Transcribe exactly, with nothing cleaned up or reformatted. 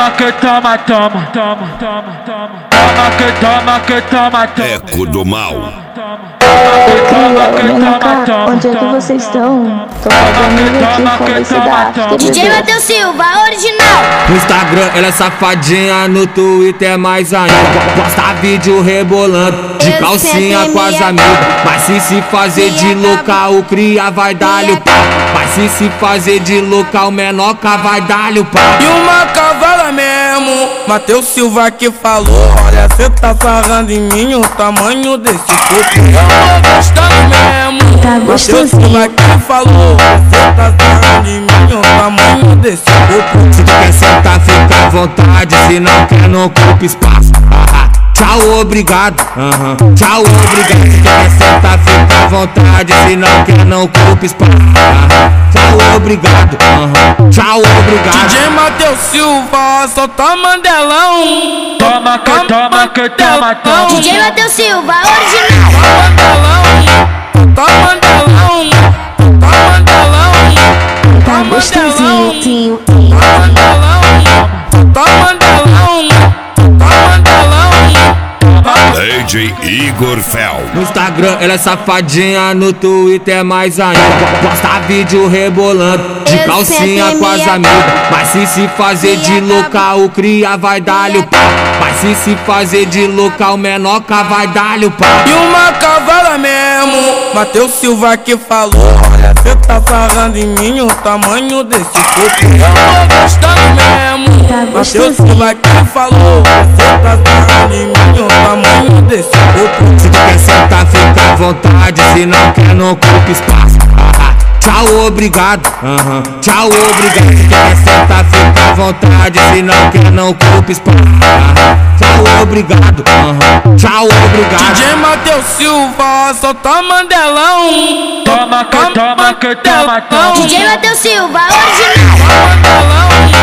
Toma que toma, toma, toma, toma, toma. Toma que toma, que toma, toma. Eco do mal. Onde é que vocês estão? Tô pagando aqui com felicidade. D J Matheus Silva, original. No Instagram ela é safadinha, no Twitter é mais ainda. Posta vídeo rebolando, de calcinha com as amigas. Mas se se fazer de local, o cria vai dar-lhe o pau. Mas se se fazer de local, menoca vai dar-lhe o pau. E uma cavala mesmo, Matheus Silva que falou. Olha, cê tá sarrando em mim o tamanho desse corpo. Eu tô gostando mesmo, Tá Matheus Silva que falou. Cê tá sarrando em mim o tamanho desse corpo. Se tu quer sentar, fica à vontade. Se não quer, não ocupa espaço. Tchau, obrigado. Uhum. Tchau, obrigado. Se tu quer sentar, fica à vontade. Se não quer, não ocupa espaço. Uhum. Tchau, obrigado. Uhum. Tchau, obrigado. D J Matheus Silva, solta mandelão. Toma que toma, que toma, toma. D J Matheus Silva, original. Solta mandelão. Solta mandelão. Tá gostosinho, tinho. Solta mandelão. D J Igor Fel. No Instagram ela é safadinha, no Twitter é mais ainda. Posta vídeo rebolando, de calcinha com as amigas. Mas se se fazer de local, o cria vai dar-lhe o pau. Mas se se fazer de local, menoca vai dar-lhe o pau. E uma cavala mesmo, Matheus Silva que falou. Olha, cê tá sarrando em mim o tamanho desse corpo. Eu tô gostando mesmo, Matheus Silva que falou. Cê tá sarrando em mim o tamanho desse corpo. Se tu quer sentar, fica à vontade. Se não quer, não ocupa espaço. Tchau, obrigado. Uhum. Tchau, obrigado. Se tu quer sentar, fica à vontade. Se não quer, não ocupa espaço. Tchau, obrigado. Uhum. Tchau, obrigado. D J Matheus Silva, solta mandelão. Toma que toma, que toma, toma. D J Matheus Silva, original. Mandelão.